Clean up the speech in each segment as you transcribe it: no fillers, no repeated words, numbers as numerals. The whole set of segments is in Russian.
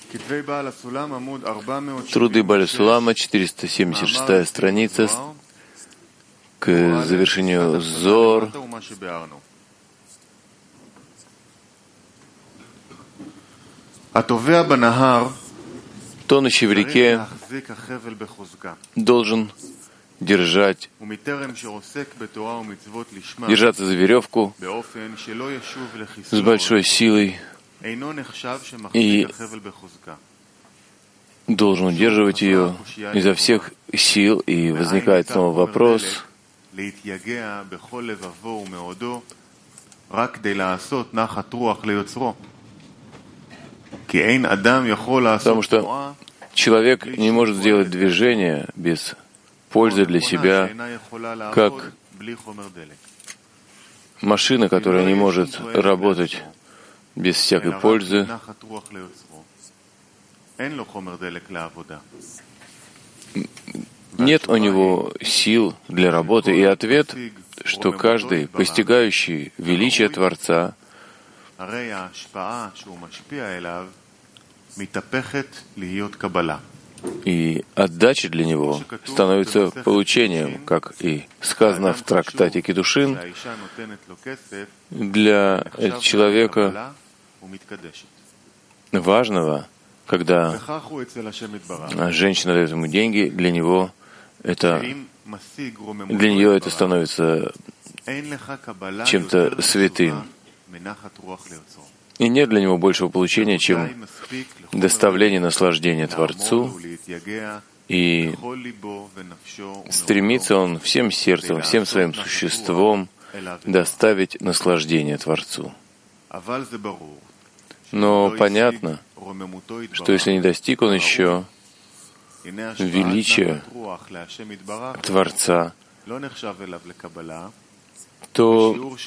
Труды Бааля Сулама, 476 страница, к завершению Зор. Тонущий в реке должен держаться за веревку с большой силой и должен удерживать ее изо всех сил. И возникает снова вопрос, потому что человек не может сделать движение без пользы для себя, как машина, которая не может работать без всякой пользы. Нет у него сил для работы. И ответ, что каждый, постигающий величие Творца, и отдача для него становится получением, как и сказано в трактате Кидушин, для человека важного, когда женщина дает ему деньги, для нее это становится чем-то святым. И нет для него большего получения, чем доставление наслаждения Творцу, и стремится он всем сердцем, всем своим существом доставить наслаждение Творцу. Но понятно, что если не достиг он еще величия Творца, то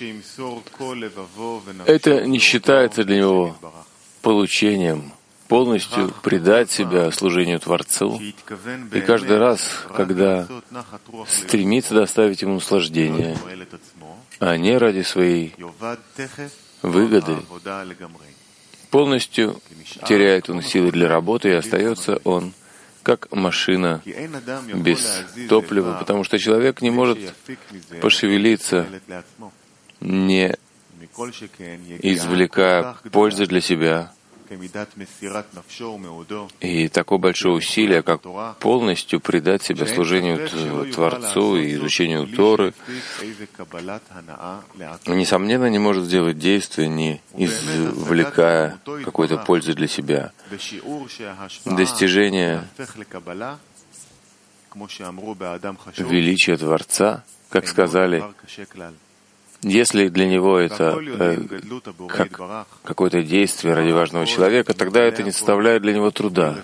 это не считается для него получением, полностью предать себя служению Творцу. И каждый раз, когда стремится доставить ему наслаждение, а не ради своей выгоды, полностью теряет он силы для работы, и остается он как машина без топлива, потому что человек не может пошевелиться, не извлекая пользы для себя. И такое большое усилие, как полностью предать себя служению Творцу и изучению Торы, несомненно, не может сделать действия, не извлекая какой-то пользы для себя. Достижение величия Творца, как сказали, если для него это как какое-то действие ради важного человека, тогда это не составляет для него труда.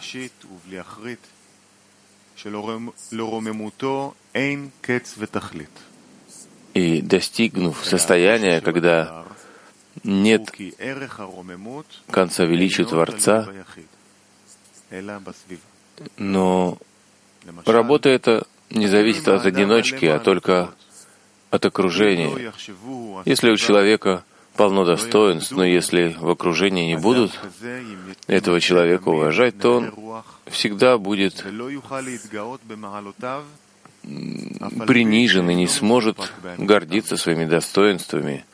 И достигнув состояния, когда нет конца величия Творца, но работа эта не зависит от одиночки, а только от окружения. Если у человека полно достоинств, но если в окружении не будут этого человека уважать, то он всегда будет принижен и не сможет гордиться своими достоинствами.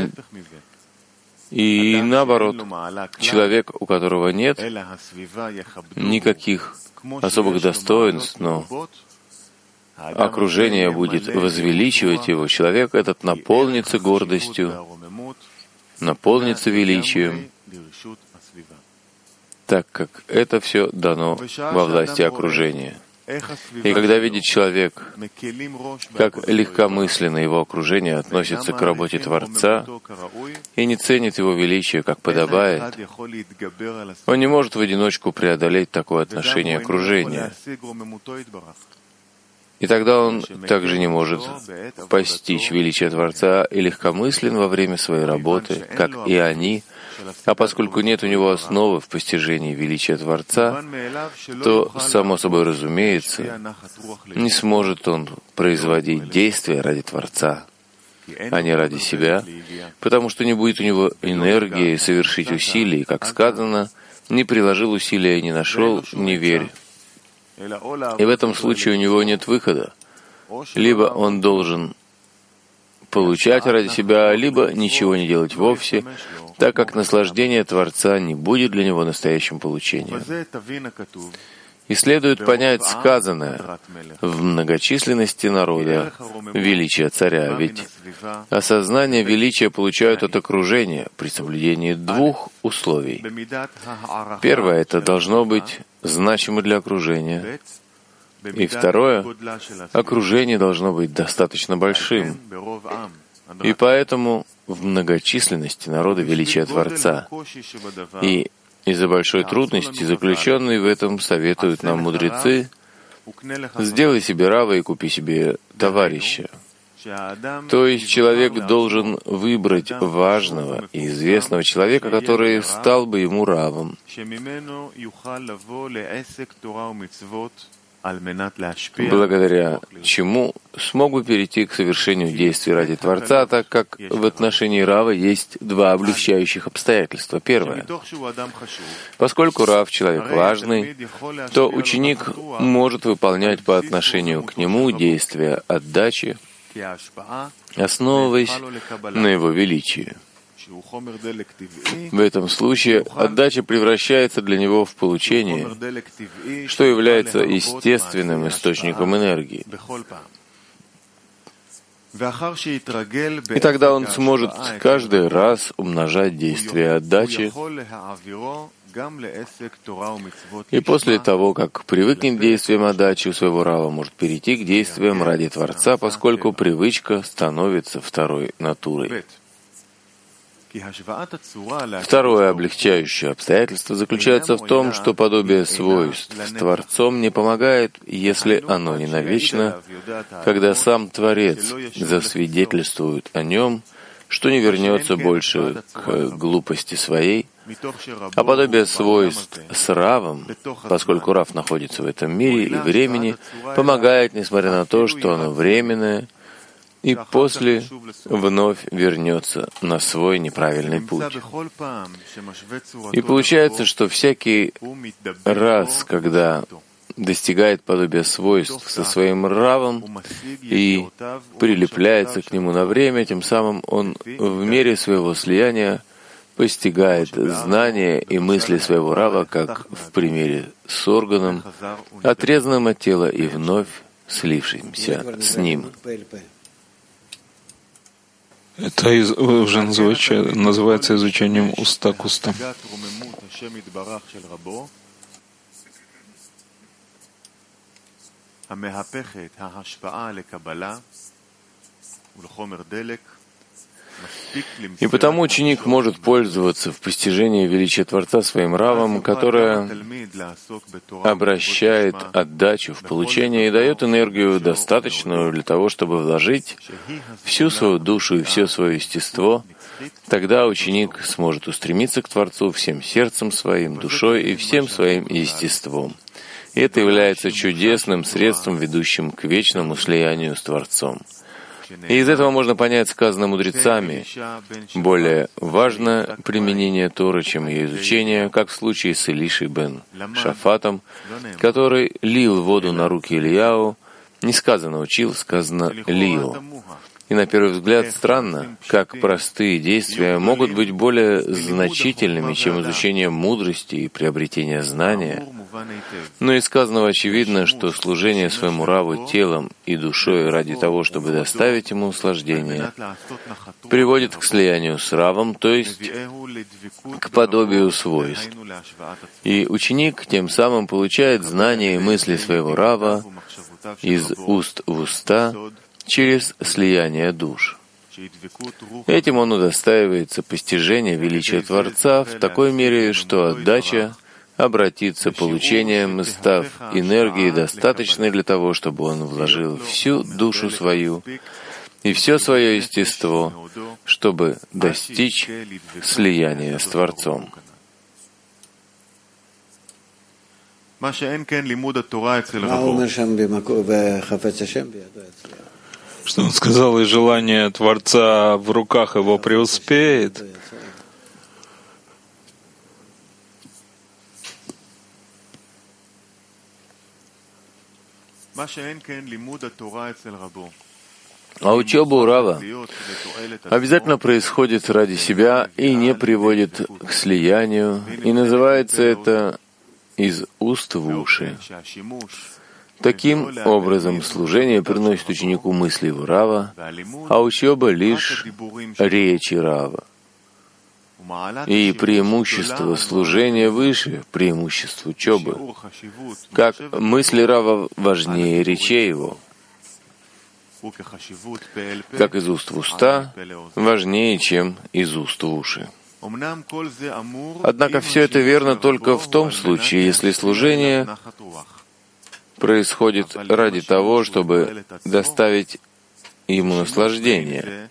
И наоборот, человек, у которого нет никаких особых достоинств, но окружение будет возвеличивать его, человек этот наполнится гордостью, наполнится величием, так как это все дано во власти окружения. И когда видит человек, как легкомысленно его окружение относится к работе Творца и не ценит его величие, как подобает, он не может в одиночку преодолеть такое отношение окружения. И тогда он также не может постичь величие Творца и легкомыслен во время своей работы, как и они. А поскольку нет у него основы в постижении величия Творца, то, само собой разумеется, не сможет он производить действия ради Творца, а не ради себя, потому что не будет у него энергии совершить усилий, как сказано, не приложил усилия и не нашел, не верь. И в этом случае у него нет выхода. Либо он должен получать ради себя, либо ничего не делать вовсе, так как наслаждение Творца не будет для него настоящим получением. И следует понять сказанное в многочисленности народа, величия царя, ведь осознание величия получают от окружения при соблюдении двух условий. Первое — это должно быть значимо для окружения. И второе — окружение должно быть достаточно большим. И поэтому в многочисленности народа величия Творца. И из-за большой трудности, заключенные в этом, советуют нам мудрецы: сделай себе рава и купи себе товарища. То есть человек должен выбрать важного и известного человека, который стал бы ему равом, благодаря чему смог бы перейти к совершению действий ради Творца, так как в отношении рава есть два облегчающих обстоятельства. Первое. Поскольку рав — человек важный, то ученик может выполнять по отношению к нему действия отдачи, основываясь на его величии. В этом случае отдача превращается для него в получение, что является естественным источником энергии. И тогда он сможет каждый раз умножать действия отдачи, и после того, как привыкнет к действиям отдачи у своего рава, может перейти к действиям ради Творца, поскольку привычка становится второй натурой. Второе облегчающее обстоятельство заключается в том, что подобие свойств с Творцом не помогает, если оно не навечно, когда сам Творец засвидетельствует о нем, что не вернется больше к глупости своей, а подобие свойств с равом, поскольку рав находится в этом мире и времени, помогает, несмотря на то, что оно временное, и после вновь вернется на свой неправильный путь. И получается, что всякий раз, когда достигает подобия свойств со своим равом и прилепляется к нему на время, тем самым он в мере своего слияния постигает знания и мысли своего рава, как в примере с органом, отрезанным от тела и вновь слившимся с ним. Это уже называется изучением уста к устам. И потому ученик может пользоваться в постижении величия Творца своим равом, которое обращает отдачу в получение и дает энергию, достаточную для того, чтобы вложить всю свою душу и все свое естество. Тогда ученик сможет устремиться к Творцу всем сердцем своим, душой и всем своим естеством. И это является чудесным средством, ведущим к вечному слиянию с Творцом. И из этого можно понять сказанное мудрецами: более важно применение Торы, чем ее изучение, как в случае с Элишей бен Шафатом, который лил воду на руки Ильяу, не сказано учил, сказано лил. И на первый взгляд странно, как простые действия могут быть более значительными, чем изучение мудрости и приобретение знания. Но из сказанного очевидно, что служение своему раву телом и душой ради того, чтобы доставить ему наслаждение, приводит к слиянию с равом, то есть к подобию свойств. И ученик тем самым получает знания и мысли своего рава из уст в уста, через слияние душ. Этим он удостаивается постижения величия Творца в такой мере, что отдача обратится получением, став энергией, достаточной для того, чтобы он вложил всю душу свою и все свое естество, чтобы достичь слияния с Творцом. Что он сказал, и желание Творца в руках его преуспеет. А учеба у Рава обязательно происходит ради себя и не приводит к слиянию, и называется это «из уст в уши». Таким образом, служение приносит ученику мысли его Рава, а учеба — лишь речи Рава. И преимущество служения выше преимущества учебы, как мысли Рава важнее речей его, как из уст в уста важнее, чем из уст в уши. Однако все это верно только в том случае, если служение происходит ради того, чтобы доставить ему наслаждение.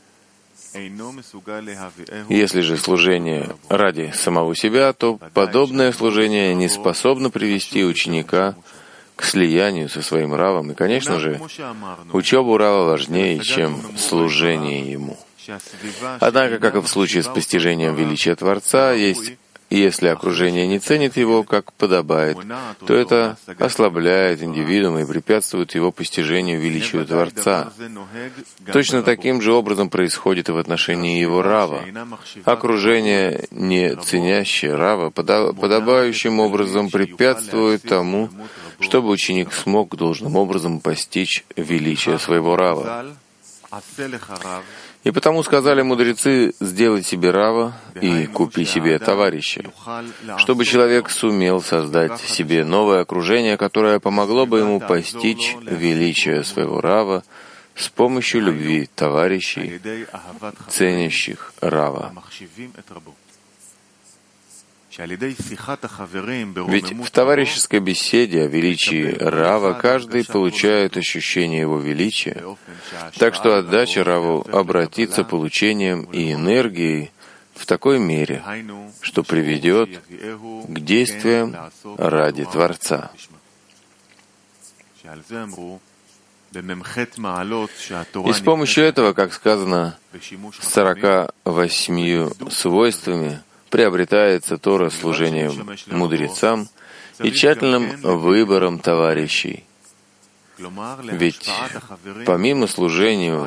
Если же служение ради самого себя, то подобное служение не способно привести ученика к слиянию со своим Равом. И, конечно же, учеба у Рава важнее, чем служение ему. Однако, как и в случае с постижением величия Творца, если окружение не ценит его, как подобает, то это ослабляет индивидуума и препятствует его постижению величия Творца. Точно таким же образом происходит и в отношении его Рава. Окружение, не ценящее Рава, подобающим образом препятствует тому, чтобы ученик смог должным образом постичь величие своего Рава. И потому сказали мудрецы: сделай себе Рава и купи себе товарища, чтобы человек сумел создать себе новое окружение, которое помогло бы ему постичь величие своего Рава с помощью любви товарищей, ценящих Рава. Ведь в товарищеской беседе о величии Рава каждый получает ощущение его величия, так что отдача Раву обратится получением и энергией в такой мере, что приведет к действиям ради Творца. И с помощью этого, как сказано, 48 свойствами приобретается Тора служением мудрецам и тщательным выбором товарищей. Ведь помимо служения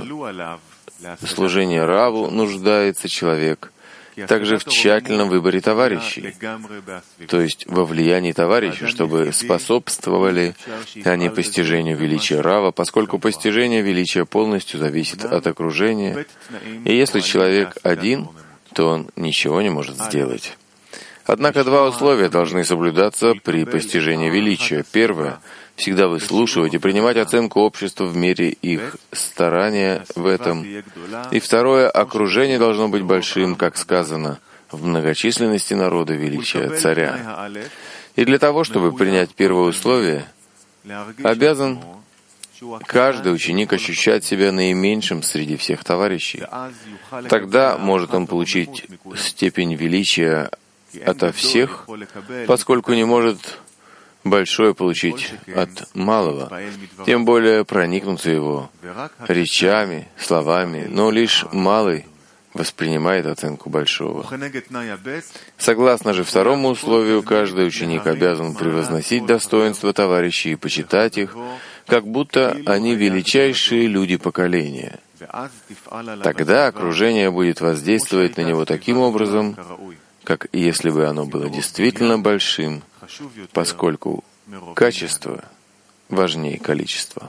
Раву нуждается человек также в тщательном выборе товарищей, то есть во влиянии товарищей, чтобы способствовали они постижению величия Рава, поскольку постижение величия полностью зависит от окружения, и если человек один, то он ничего не может сделать. Однако два условия должны соблюдаться при постижении величия. Первое — всегда выслушивать и принимать оценку общества в мере их старания в этом. И второе — окружение должно быть большим, как сказано, в многочисленности народа величия царя. И для того, чтобы принять первое условие, обязан каждый ученик ощущать себя наименьшим среди всех товарищей. Тогда может он получить степень величия ото всех, поскольку не может большое получить от малого, тем более проникнуться его речами, словами, но лишь малый воспринимает оценку большого. Согласно же второму условию, каждый ученик обязан превозносить достоинства товарищей и почитать их, как будто они величайшие люди поколения. Тогда окружение будет воздействовать на него таким образом, как если бы оно было действительно большим, поскольку качество важнее количества.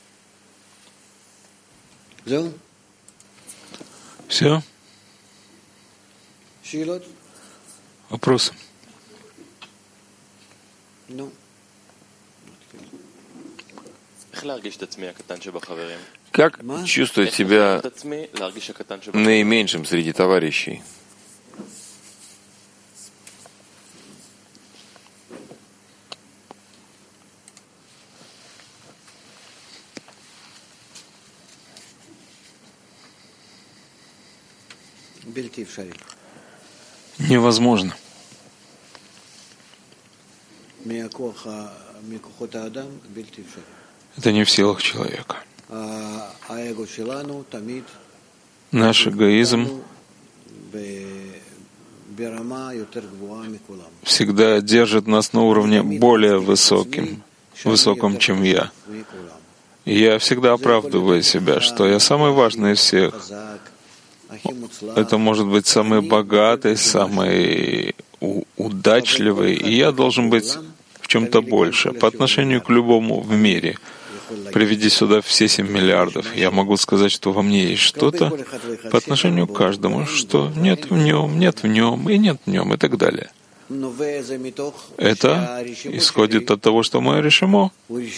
Все? Вопросы? Как чувствовать себя наименьшим среди товарищей? Невозможно. Это не в силах человека. Наш эгоизм всегда держит нас на уровне более высоком, чем я. Я всегда оправдываю себя, что я самый важный из всех. Это может быть самый богатый, самый удачливый, и я должен быть в чем-то больше по отношению к любому в мире. Приведи сюда все 7 миллиардов. Я могу сказать, что во мне есть что-то по отношению к каждому, что нет в нем, нет в нем и нет в нем и так далее. Это исходит от того, что мое решимо,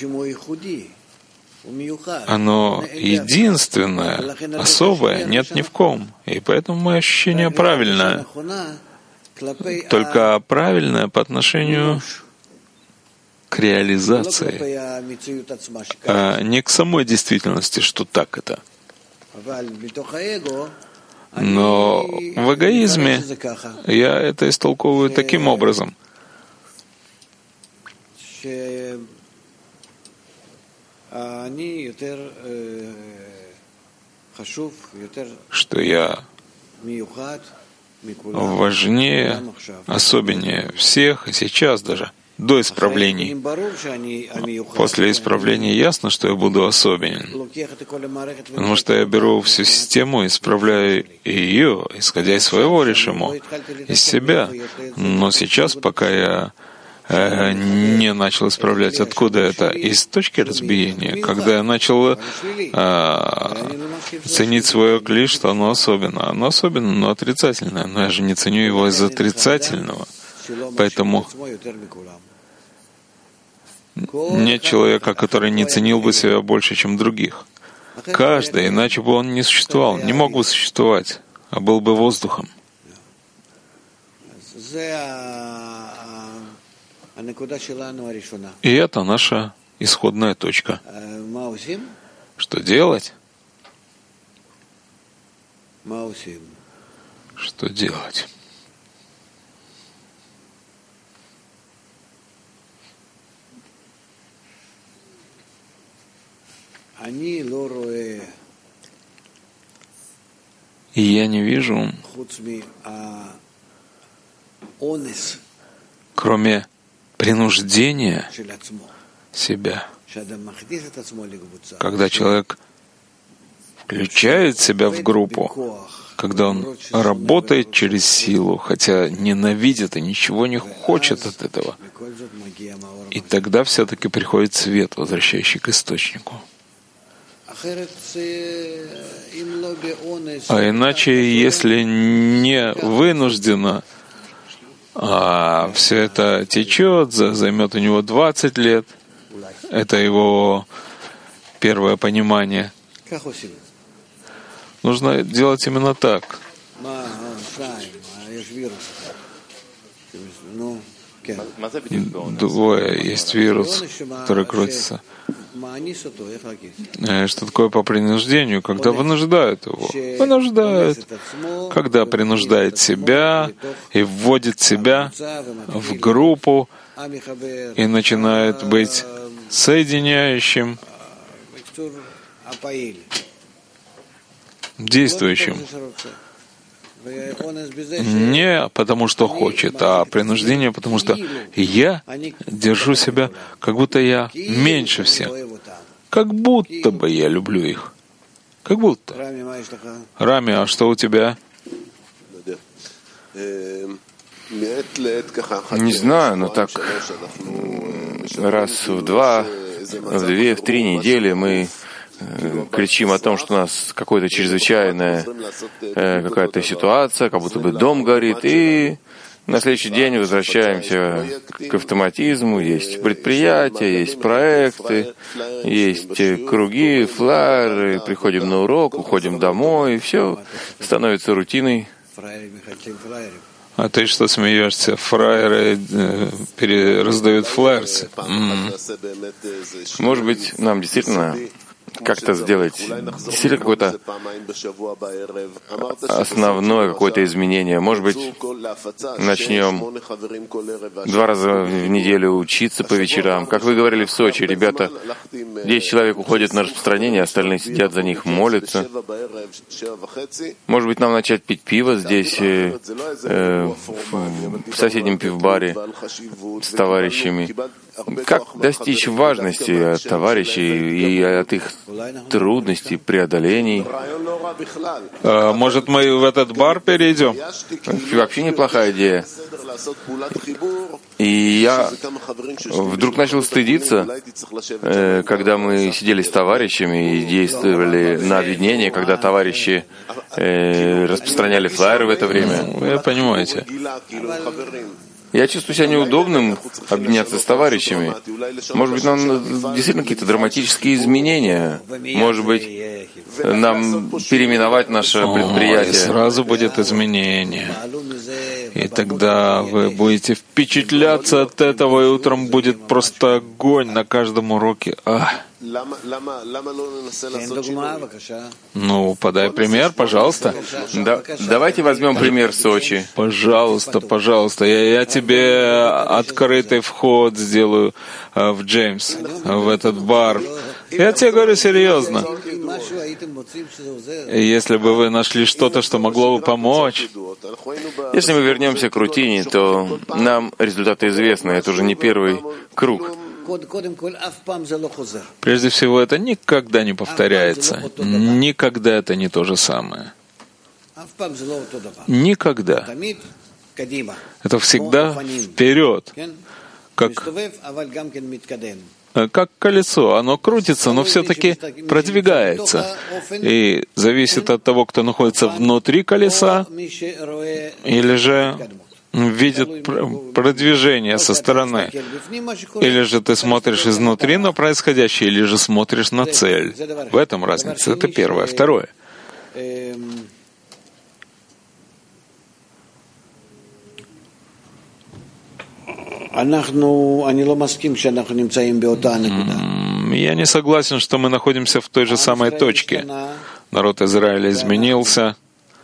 оно единственное, особое, нет ни в ком. И поэтому мое ощущение правильное. Только правильное по отношению к реализации, а не к самой действительности, что так это. Но в эгоизме я это истолковываю таким образом, что я важнее, особеннее всех, и сейчас даже, до исправлений. После исправления ясно, что я буду особенен, потому что я беру всю систему, исправляю ее, исходя из своего решимо, из себя. Но сейчас, пока я не начал исправлять, откуда это? Из точки разбиения, когда я начал ценить свое кли, что оно особенно, но отрицательное, но я же не ценю его из отрицательного. Поэтому нет человека, который не ценил бы себя больше, чем других. Каждый, иначе бы он не существовал, не мог бы существовать, а был бы воздухом. И это наша исходная точка. Что делать? Что делать? И я не вижу, кроме принуждения себя, когда человек включает себя в группу, когда он работает через силу, хотя ненавидит и ничего не хочет от этого, и тогда все-таки приходит свет, возвращающий к источнику. А иначе, если не вынуждено, а все это течет, займет у него 20 лет, это его первое понимание. Нужно делать именно так. Двое есть вирус, который крутится. Что такое по принуждению? Когда вынуждают его. Вынуждают. Когда принуждает себя и вводит себя в группу и начинает быть соединяющим, действующим. Не потому, что хочет, а принуждение, потому что я держу себя, как будто я меньше всех. Как будто бы я люблю их. Как будто. Рами, а что у тебя? Не знаю, но так раз в 2, в 2, в 3 недели мы кричим о том, что у нас какая-то чрезвычайная какая-то ситуация, как будто бы дом горит, и на следующий день возвращаемся к автоматизму. Есть предприятия, есть проекты, есть круги, флайеры, приходим на урок, уходим домой, и все становится рутиной. А ты что смеешься? Фраеры раздают флайерсы. Может быть, нам действительно как-то сделать действительно какое-то основное какое-то изменение. Может быть, начнем 2 раза в неделю учиться по вечерам. Как вы говорили в Сочи, ребята, 10 человек уходят на распространение, остальные сидят за них, молятся. Может быть, нам начать пить пиво здесь, в соседнем пивбаре с товарищами. Как достичь важности от товарищей и от их трудностей, преодолений? Может, мы в этот бар перейдем? Вообще неплохая идея. И я вдруг начал стыдиться, когда мы сидели с товарищами и действовали на объединение, когда товарищи распространяли флаеры в это время. Вы понимаете. Я чувствую себя неудобным объединяться с товарищами. Может быть, нам действительно какие-то драматические изменения. Может быть, нам переименовать наше предприятие. И сразу будет изменение. И тогда вы будете впечатляться от этого, и утром будет просто огонь на каждом уроке. Ну, подай пример, пожалуйста. Давайте возьмем пример Сочи. Пожалуйста, пожалуйста. Я тебе открытый вход сделаю в Джеймс, в этот бар. Я тебе говорю серьезно. Если бы вы нашли что-то, что могло бы помочь. Если мы вернемся к рутине, то нам результаты известны. Это уже не первый круг. Прежде всего, это никогда не повторяется. Никогда это не то же самое. Никогда. Это всегда вперед. Как колесо. Оно крутится, но все-таки продвигается. И зависит от того, кто находится внутри колеса, или же видит продвижение со стороны. Или же ты смотришь изнутри на происходящее, или же смотришь на цель. В этом разница. Это первое. Второе. Я не согласен, что мы находимся в той же самой точке. Народ Израиля изменился,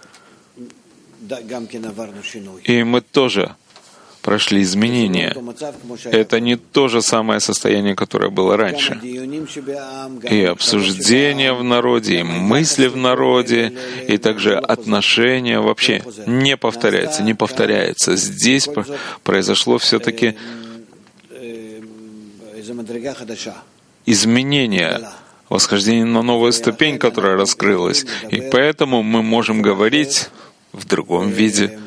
и мы тоже прошли изменения. Это не то же самое состояние, которое было раньше. И обсуждения в народе, и мысли в народе, и также отношения вообще не повторяется. Здесь произошло все-таки изменение, восхождение на новую ступень, которая раскрылась. И поэтому мы можем говорить в другом виде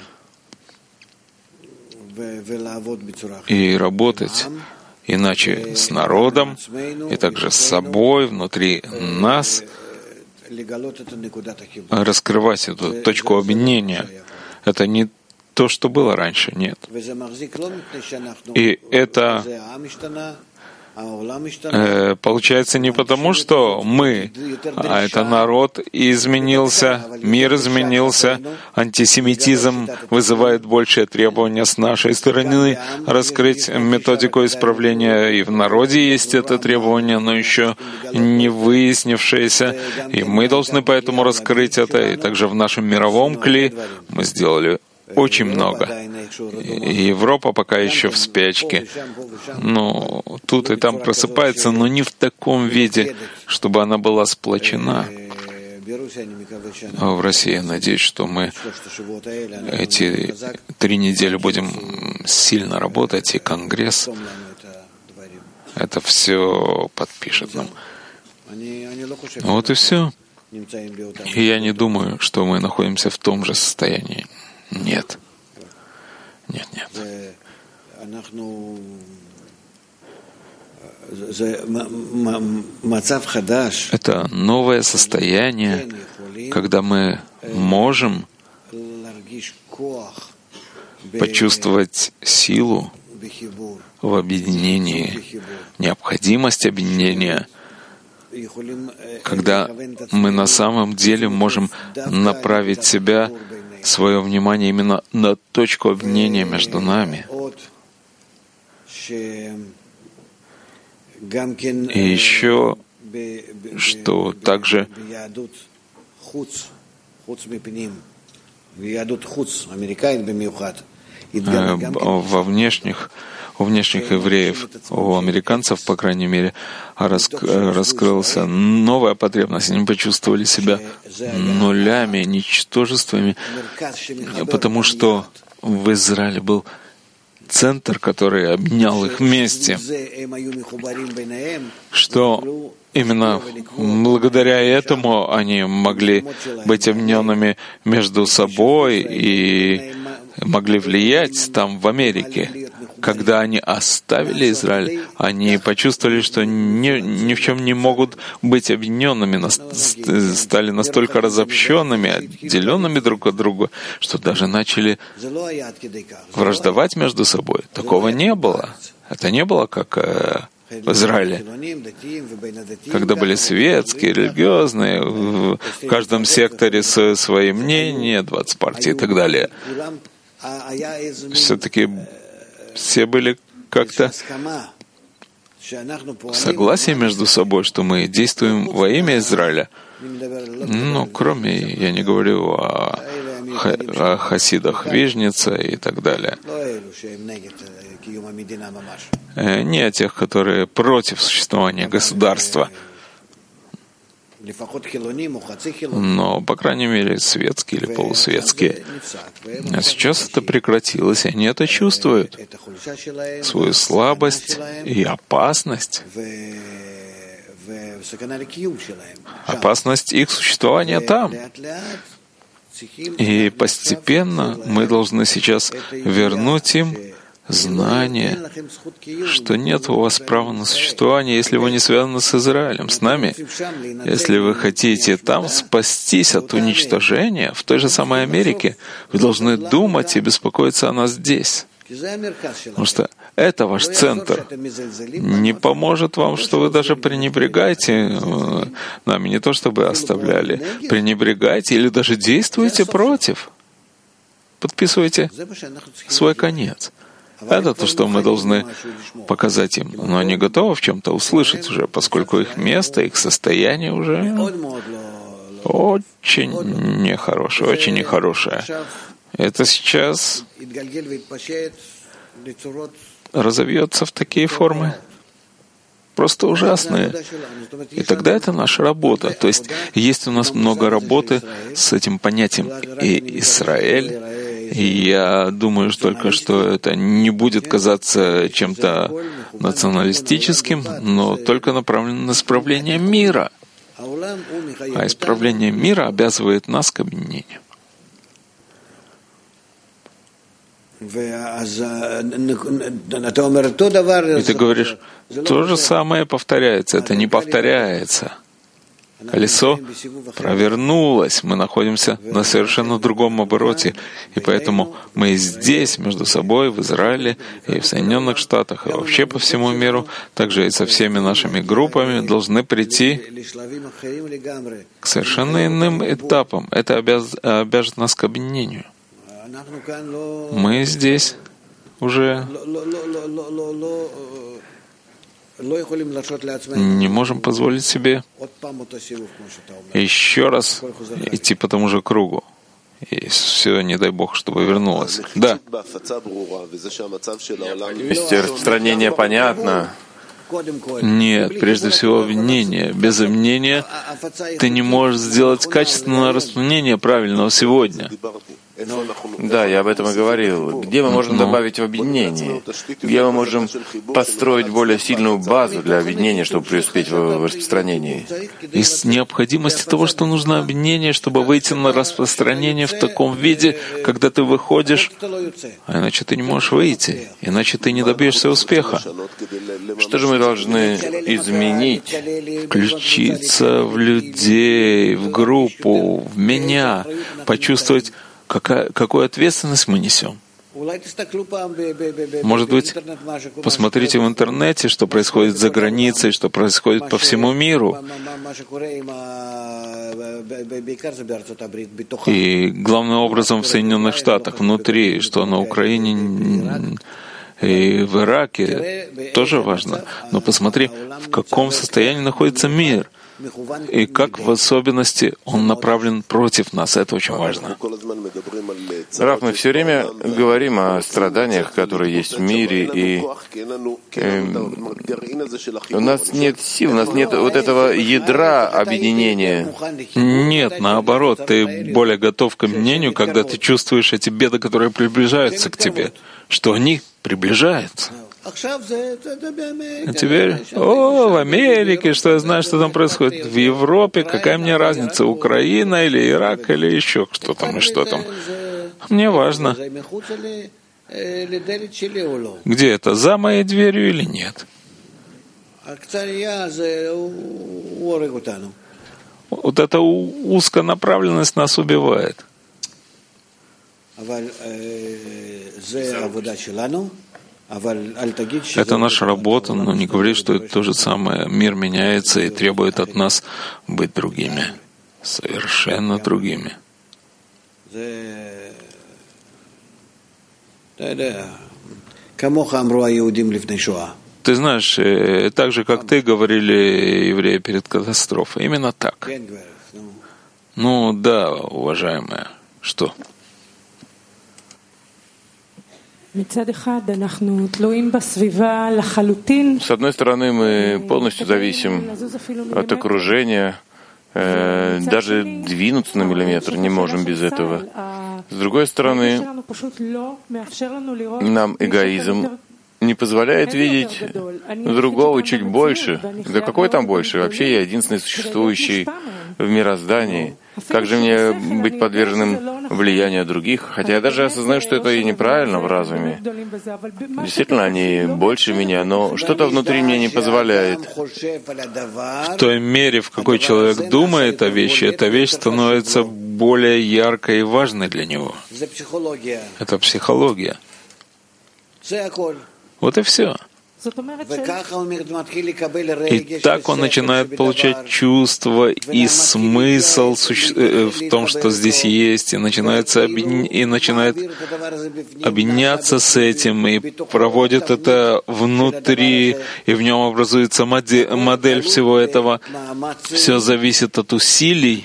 и работать иначе с народом, и также с собой, внутри нас, раскрывать эту точку объединения. Это не то, что было раньше, нет. И это получается не потому, что мы, а это народ изменился, мир изменился, антисемитизм вызывает большие требования с нашей стороны раскрыть методику исправления, и в народе есть это требование, но еще не выяснившееся, и мы должны поэтому раскрыть это, и также в нашем мировом кли мы сделали очень много. И Европа пока еще в спячке. Ну, тут и там просыпается, но не в таком виде, чтобы она была сплочена. А в России я надеюсь, что мы эти 3 недели будем сильно работать, и Конгресс это все подпишет нам. Вот и все. И я не думаю, что мы находимся в том же состоянии. Нет. Нет. Это новое состояние, когда мы можем почувствовать силу в объединении, необходимость объединения, когда мы на самом деле можем направить себя, свое внимание именно на точку объединения между нами. И еще, что также у внешних евреев, у американцев, по крайней мере, раскрылась новая потребность. Они почувствовали себя нулями, ничтожествами, потому что в Израиле был центр, который обнял их вместе, что именно благодаря этому они могли быть объединенными между собой и могли влиять там, в Америке. Когда они оставили Израиль, они почувствовали, что ни в чем не могут быть объединенными, стали настолько разобщенными, отделенными друг от друга, что даже начали враждовать между собой. Такого не было. Это не было как в Израиле, когда были светские, религиозные, в каждом секторе свое мнение, 20 партий и так далее. Все-таки все были как-то в согласии между собой, что мы действуем во имя Израиля. Ну, кроме, я не говорю о хасидах Вижница и так далее. Не о тех, которые против существования государства. Но, по крайней мере, светские или полусветские. А сейчас это прекратилось, и они это чувствуют. Свою слабость и опасность. Опасность их существования там. И постепенно мы должны сейчас вернуть им знание, что нет у вас права на существование, если вы не связаны с Израилем, с нами. Если вы хотите там спастись от уничтожения, в той же самой Америке, вы должны думать и беспокоиться о нас здесь. Потому что это ваш центр. Не поможет вам, что вы даже пренебрегаете нами, не то чтобы оставляли, пренебрегаете или даже действуете против. Подписывайте свой конец. Это то, что мы должны показать им. Но они готовы в чем-то услышать уже, поскольку их место, их состояние уже очень нехорошее, очень нехорошее. Это сейчас разовьется в такие формы, просто ужасные. И тогда это наша работа. То есть есть у нас много работы с этим понятием Израиль. И я думаю только, что это не будет казаться чем-то националистическим, но только направлено на исправление мира. А исправление мира обязывает нас к объединению. И ты говоришь, то же самое повторяется. Это не повторяется. Колесо провернулось. Мы находимся на совершенно другом обороте. И поэтому мы здесь, между собой, в Израиле, и в Соединенных Штатах, и вообще по всему миру, также и со всеми нашими группами, должны прийти к совершенно иным этапам. Это обяжет нас к объединению. Мы здесь уже не можем позволить себе еще раз идти по тому же кругу. И все, не дай Бог, чтобы вернулось. Да. Если распространение понятно. Нет, прежде всего объединение. Без объединения ты не можешь сделать качественное распространение правильного сегодня. Да, я об этом и говорил. Где мы можем добавить в объединение? Где мы можем построить более сильную базу для объединения, чтобы преуспеть в распространении? Из необходимости того, что нужно объединение, чтобы выйти на распространение в таком виде, когда ты выходишь, а иначе ты не можешь выйти, иначе ты не добьешься успеха. Что же мы должны изменить? Включиться в людей, в группу, в меня, почувствовать, какую ответственность мы несем. Может быть, посмотрите в интернете, что происходит за границей, что происходит по всему миру. И главным образом в Соединенных Штатах, внутри, что на Украине и в Ираке тоже важно. Но посмотри, в каком состоянии находится мир. и как в особенности он направлен против нас. Это очень важно. Рав, мы все время говорим о страданиях, которые есть в мире, и у нас нет сил, у нас нет вот этого ядра объединения. Нет, наоборот, ты более готов к мнению, когда ты чувствуешь эти беды, которые приближаются к тебе, что они приближаются. А теперь, в Америке, что я знаю, что там происходит, в Европе, какая мне разница, Украина или Ирак, или еще что там и что там. Мне важно, где это, за моей дверью или нет. Вот эта узконаправленность нас убивает. Это наша работа, но не говори, что это то же самое. Мир меняется и требует от нас быть другими. Совершенно другими. Ты знаешь, так же, как ты, говорили евреи перед катастрофой. Именно так. Ну да, уважаемые. Что? С одной стороны, мы полностью зависим от окружения, даже двинуться на миллиметр не можем без этого. С другой стороны, нам эгоизм не позволяет видеть другого чуть больше. Да какой там больше? Вообще я единственный существующий в мироздании. Как же мне быть подверженным влиянию других? Хотя я даже осознаю, что это и неправильно в разуме. Действительно, они больше меня, но что-то внутри меня не позволяет. В той мере, в какой человек думает о вещи, эта вещь становится более яркой и важной для него. Это психология. Вот и все. И так он начинает получать чувство и смысл в том, что здесь есть, и начинает объединяться с этим, и проводит это внутри, и в нем образуется модель всего этого. Все зависит от усилий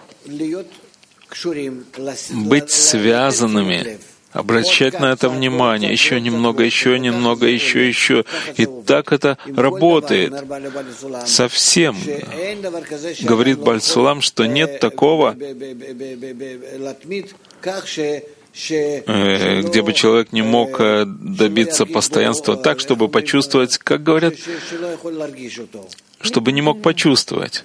быть связанными, обращать на это внимание, еще немного, еще. И так это работает. Совсем. Говорит Бааль Сулам, что нет такого, где бы человек не мог добиться постоянства так, чтобы почувствовать, как говорят, чтобы не мог почувствовать.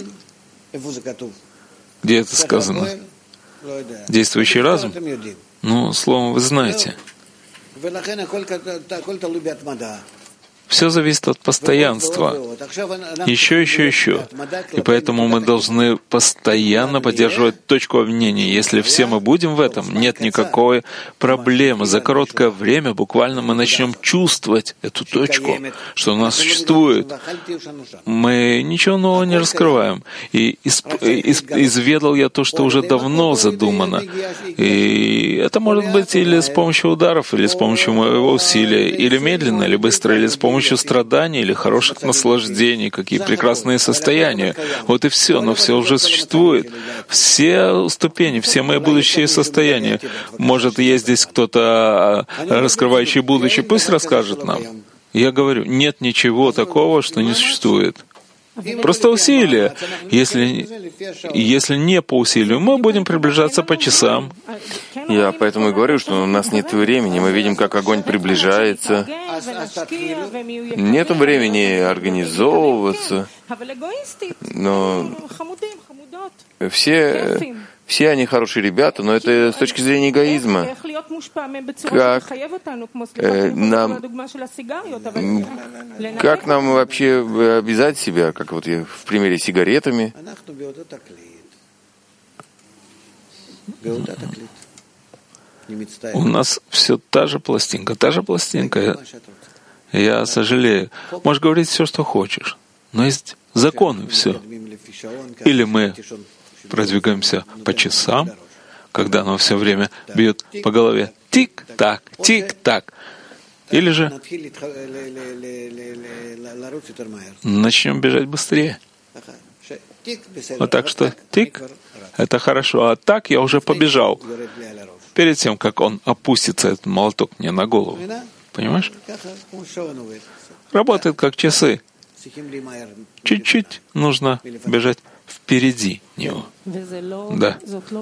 Где это сказано? Действующий разум? Ну, словом, вы знаете. Все зависит от постоянства. Еще. И поэтому мы должны постоянно поддерживать точку обвинения. Если все мы будем в этом, нет никакой проблемы. За короткое время буквально мы начнем чувствовать эту точку, что она существует. Мы ничего нового не раскрываем. И изведал я то, что уже давно задумано. И это может быть или с помощью ударов, или с помощью моего усилия, или медленно, или быстро, или с помощью страданий или хороших наслаждений, какие прекрасные состояния. Вот и все, но все уже существует. Все ступени, все мои будущие состояния. Может, есть здесь кто-то, раскрывающий будущее, пусть расскажет нам. Я говорю, нет ничего такого, что не существует. Просто усилия. Если не по усилию, мы будем приближаться по часам. Я поэтому и говорю, что у нас нет времени. Мы видим, как огонь приближается. Нет времени организовываться. Но все они хорошие ребята, но это с точки зрения эгоизма. Как нам вообще обязать себя, как вот я в примере с сигаретами? У нас все та же пластинка. Я сожалею. Можешь говорить все, что хочешь, но есть законы, все. Или мы продвигаемся по часам, когда оно все время бьет по голове тик-так, тик-так. Или же начнем бежать быстрее. Вот так что тик — это хорошо, а так я уже побежал перед тем, как он опустится, этот молоток, мне на голову. Понимаешь? Работает как часы. Чуть-чуть нужно бежать впереди него. Да.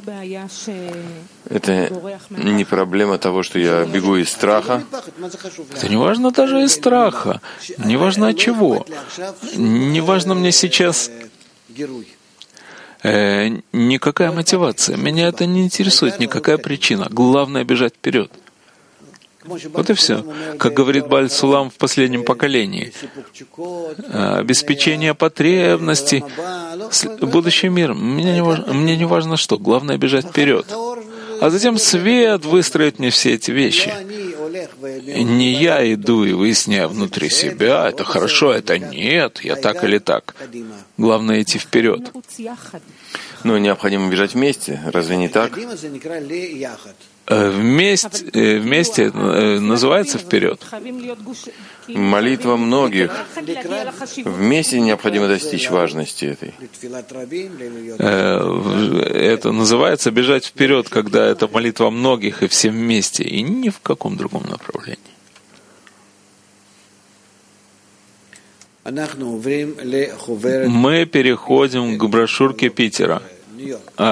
Это не проблема того, что я бегу из страха. Это не важно даже из страха. Не важно от чего. Не важно мне сейчас никакая мотивация. Меня это не интересует, никакая причина. Главное — бежать вперед. Вот и все. Как говорит Бааль Сулам в последнем поколении. Обеспечение потребностей, будущий мир. Мне не важно что. Главное — бежать вперед. А затем свет выстроит мне все эти вещи. Не я иду и выясняю внутри себя, это хорошо, это нет, я так или так. Главное — идти вперед. Но необходимо бежать вместе, разве не так? Вместе называется вперед. Молитва многих. Вместе необходимо достичь важности этой. Это называется бежать вперед, когда это молитва многих и все вместе, и ни в каком другом направлении. Мы переходим к брошюрке Питера.